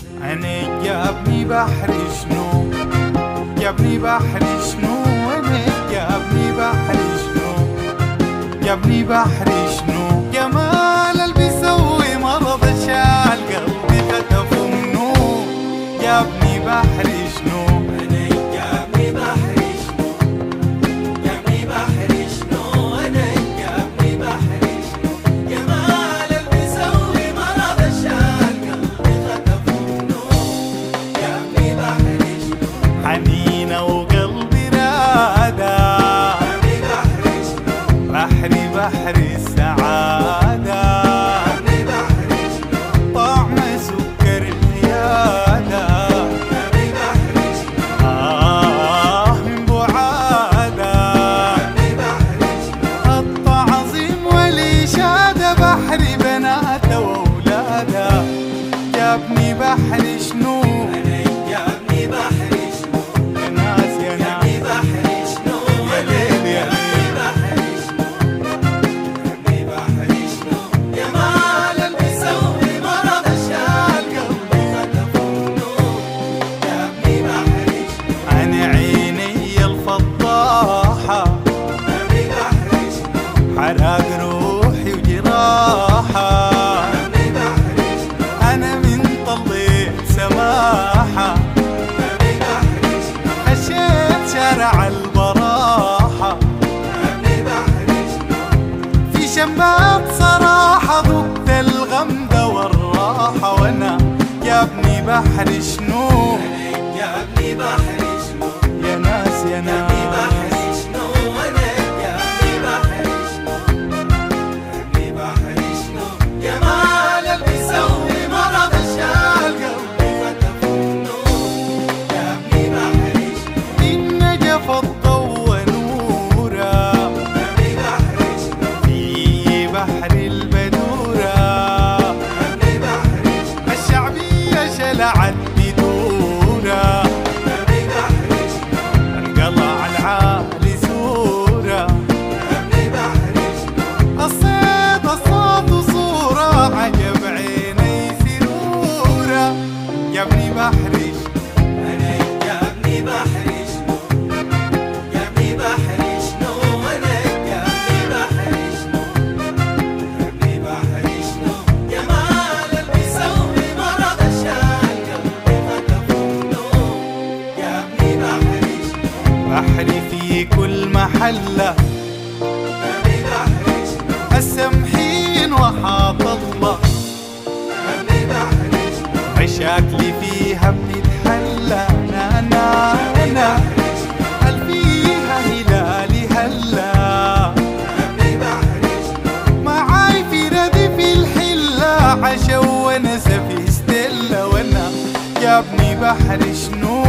انا جابني بحر شنو، جابني بحر شنو، انا جابني بحر شنو، جابني بحر شنو، جمال اللي بيسوي مرض شال قلبي خطفه منو، جابني بحر شنو، انا جابني بحر شنو، جابني بحر شنو، انا جابني بحر شنو، جمال اللي بيسوي مرض شال قلبي خطفه منو، جابني بحر شنو، حنينه وقلبي راده، جابني بحر شنو، بحري بحر السعاده، جابني بحر شنو، طعم سكر زياده، جابني بحر شنو، من بعاده، جابني بحر شنو، التعظيم والإشادة بحري بناته وأولاده، جابني بحر شنو، انا جابني بحر شنو، يا ناس يا ناس جابني بحر شنو، يا ليل يا ليل، بحر شنو، جابني بحر شنو، جمال اللي بيسوي مرض شال قلبي خطفه منو، جابني بحر شنو، عن عيني الفضاحة جابني بحر شنو، حرق روحي وجراحة، جابني بحر شنو، أنا من طليت سماحة، جابني بحر شنو، خشيت شارع البراحة، جابني بحر شنو، في شمات صراحة ذقت الغمدة والراحة، وأنا جابني بحر شنو، انا جابني بحر شنو، يا ناس يا جابني بحر ناس شنو، انا جابني بحر شنو، جابني بحر شنو، جمال اللي بيسوي مرض شال قلبي خطفه منو، جابني بحر شنو، من نجف الضوء نورا، جابني بحر شنو، في بحر البدورة، جابني بحر شنو، الشعبية شلعت بدورة، جابني بحر شنو، القلع العالي صورة، جابني بحر شنو، الصيد الصوت وصورة، عجب عيني سرورة، جابني بحري انا جابني بحر شنو، جابني بحر شنو، انا جابني بحر شنو، جابني بحر شنو، جمال اللي بيسوي مرض شال قلبي خطفه منو، جابني بحر شنو، بحري في كل محلة، جابني بحر شنو، السمحين وحاط الله، جابني بحر شنو، مشاكلي فيها بتتحلى، انا هل فيها هلالي هلا، جابني بحر شنو، معاي في ردف الحلة، عشا ونسى في ستيلا، وانا جابني بحر شنو،